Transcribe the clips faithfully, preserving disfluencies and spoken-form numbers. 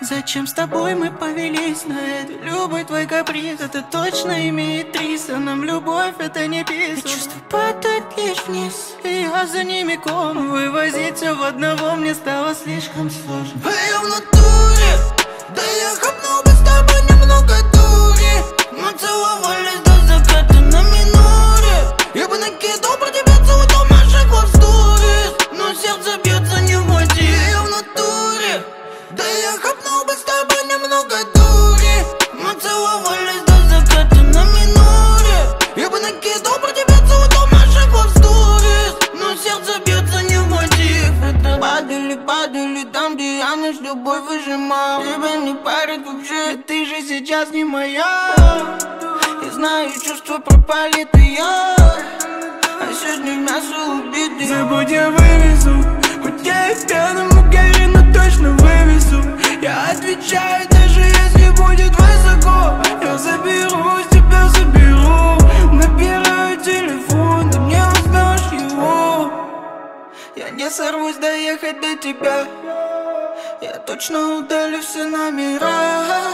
Зачем с тобой мы повелись на это? Любой твой каприз, это точно имеет триста. Нам любовь это не писано. Чувства падают лишь вниз, и я за ними ком. Вывозить все в одного мне стало слишком сложно. А я в натуре, да я хапнул бы с тобой немного дури. Мы целовались до заката на миноре. Я бы накидал про тебя целый дом наших лав сторис, но сердце бьется не в мотив. Я в натуре, да я хапнул бы с тобой немного дури. Мы целовались до заката на миноре. Я бы накидал про тебя целый дом наших лав сторис, но сердце бьется не в мотив. Это падали, падали там, где я наш любовь выжимал. Тебя не парит вообще, ведь ты же сейчас не моя. Я знаю, чувства пропали, ты я. а сегодня мясо убитый. Забудь, я вывезу, хоть я и в пьяном угаре, но точно вывезу. Я отвечаю, даже если будет высоко. Я заберу, тебя заберу. Набираю телефон, ты мне возьмешь его. Я не сорвусь доехать до тебя. Я точно удалю все номера,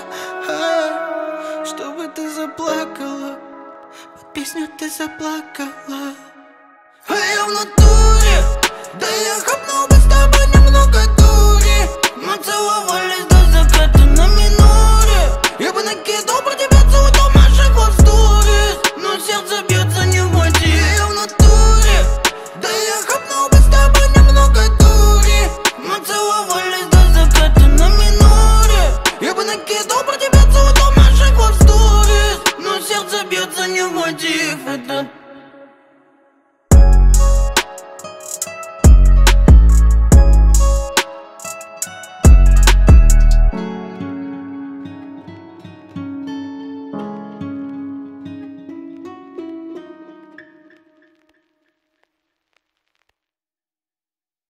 чтобы ты заплакала. Под песню ты заплакала. А я в натуре, да я хапнул бы с тобой